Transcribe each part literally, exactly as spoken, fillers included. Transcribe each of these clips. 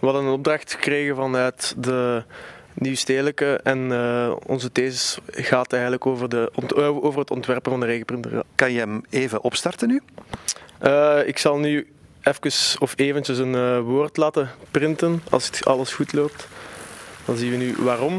We hadden een opdracht gekregen vanuit de Nieuw-Stedelijke en uh, onze thesis gaat eigenlijk over, de, over het ontwerpen van de regenprinter. Ja. Kan je hem even opstarten nu? Uh, ik zal nu even of eventjes een uh, woord laten printen als het alles goed loopt. Dan zien we nu waarom.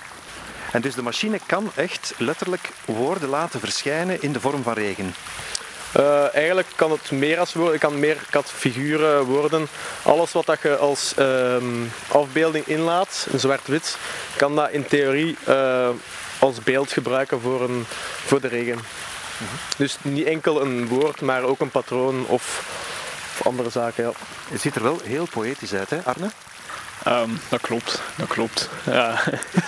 En dus de machine kan echt letterlijk woorden laten verschijnen in de vorm van regen? Uh, eigenlijk kan het meer als woorden, kan meer kan figuren worden. Alles wat dat je als uh, afbeelding inlaat, een zwart-wit, kan dat in theorie uh, als beeld gebruiken voor, een, voor de regen. Mm-hmm. Dus niet enkel een woord, maar ook een patroon of, of andere zaken. Ja. Het ziet er wel heel poëtisch uit, hè, Arne? Um, dat klopt, dat klopt. Ja.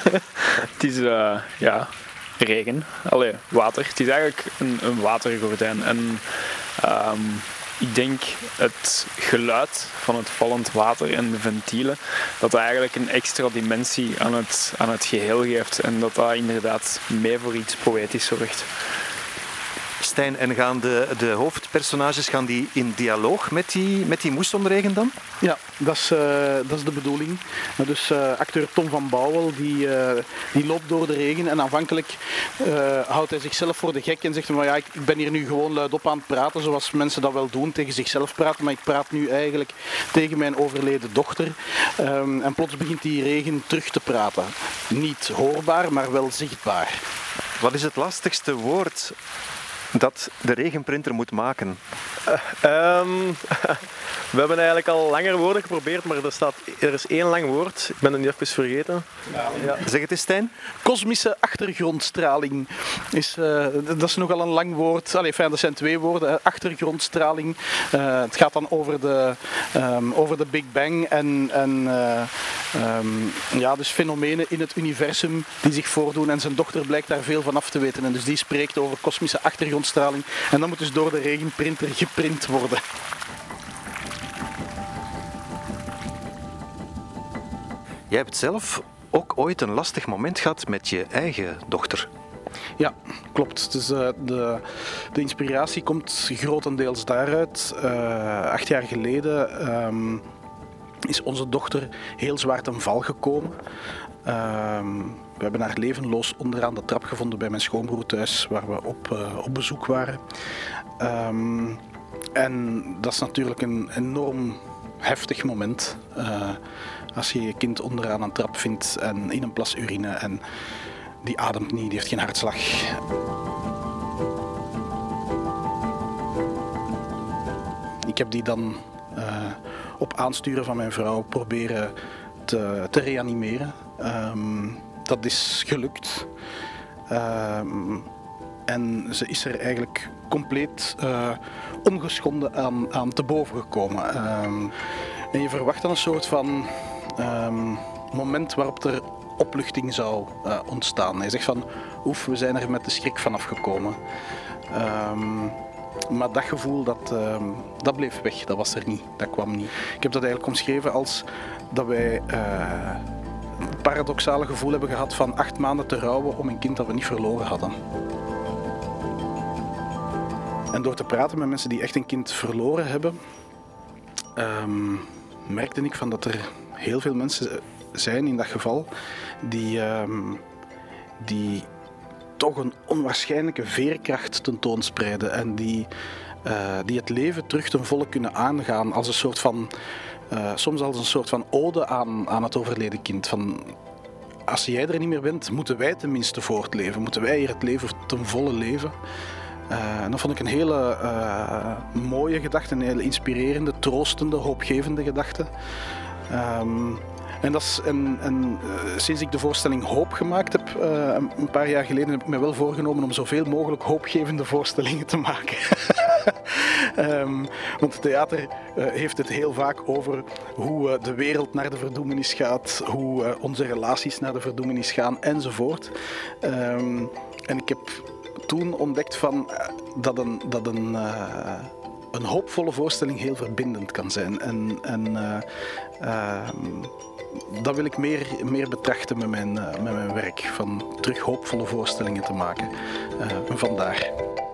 Het is uh, ja, regen, allee, water. Het is eigenlijk een, een watergordijn. En um, ik denk het geluid van het vallend water en de ventielen, dat dat eigenlijk een extra dimensie aan het, aan het geheel geeft. En dat dat inderdaad mee voor iets poëtisch zorgt. Stijn, en gaan de, de hoofdpersonages gaan die in dialoog met die, met die moessonregen dan? Ja, dat is, uh, dat is de bedoeling. Dus uh, acteur Tom van Bouwel, die, uh, die loopt door de regen en aanvankelijk uh, houdt hij zichzelf voor de gek en zegt hij, maar ja, ik, ik ben hier nu gewoon luidop aan het praten, zoals mensen dat wel doen, tegen zichzelf praten, maar ik praat nu eigenlijk tegen mijn overleden dochter. Um, en plots begint die regen terug te praten. Niet hoorbaar, maar wel zichtbaar. Wat is het lastigste woord dat de regenprinter moet maken? Uh, um, we hebben eigenlijk al langer woorden geprobeerd, maar er, staat, er is één lang woord. Ik ben het nu even vergeten. Ja. Ja. Zeg het eens, Stijn. Kosmische achtergrondstraling. Is, uh, dat is nogal een lang woord. Allee, fijn, dat zijn twee woorden. Hè. Achtergrondstraling. Uh, het gaat dan over de, um, over de Big Bang en, en uh, um, ja, dus fenomenen in het universum die zich voordoen. En zijn dochter blijkt daar veel van af te weten. En dus die spreekt over kosmische achtergrondstraling. En dat moet dus door de regenprinter geprint worden. Jij hebt zelf ook ooit een lastig moment gehad met je eigen dochter. Ja, klopt. Dus, uh, de, de inspiratie komt grotendeels daaruit. Uh, acht jaar geleden um, is onze dochter heel zwaar ten val gekomen. Um, we hebben haar levenloos onderaan de trap gevonden bij mijn schoonbroer thuis, waar we op, uh, op bezoek waren. Um, en dat is natuurlijk een enorm heftig moment. Uh, als je je kind onderaan een trap vindt en in een plas urine en die ademt niet, die heeft geen hartslag. Ik heb die dan uh, op aansturen van mijn vrouw proberen te, te reanimeren. Um, dat is gelukt. Um, en ze is er eigenlijk compleet uh, ongeschonden aan, aan te boven gekomen. Um, en je verwacht dan een soort van um, moment waarop er opluchting zou uh, ontstaan. Hij zegt van, oef, we zijn er met de schrik vanaf gekomen. Um, maar dat gevoel, dat, um, dat bleef weg. Dat was er niet. Dat kwam niet. Ik heb dat eigenlijk omschreven als dat wij uh, het paradoxale gevoel hebben gehad van acht maanden te rouwen om een kind dat we niet verloren hadden. En door te praten met mensen die echt een kind verloren hebben, um, merkte ik van dat er heel veel mensen zijn in dat geval die, um, die toch een onwaarschijnlijke veerkracht tentoonspreiden en die, uh, die het leven terug ten volle kunnen aangaan als een soort van, uh, soms als een soort van ode aan, aan het overleden kind. Van, als jij er niet meer bent, moeten wij tenminste voortleven, moeten wij hier het leven ten volle leven. Uh, en dat vond ik een hele uh, mooie gedachte, een hele inspirerende, troostende, hoopgevende gedachte. Um, en, dat is, en, en uh, sinds ik de voorstelling Hoop gemaakt heb, uh, een paar jaar geleden, heb ik me wel voorgenomen om zoveel mogelijk hoopgevende voorstellingen te maken. um, want het theater uh, heeft het heel vaak over hoe uh, de wereld naar de verdoemenis gaat, hoe uh, onze relaties naar de verdoemenis gaan, enzovoort. Um, en ik heb toen ontdekt van, uh, dat een... Dat een uh, een hoopvolle voorstelling heel verbindend kan zijn. En, en uh, uh, dat wil ik meer, meer betrachten met mijn, uh, met mijn werk. Van terug hoopvolle voorstellingen te maken. Uh, vandaar.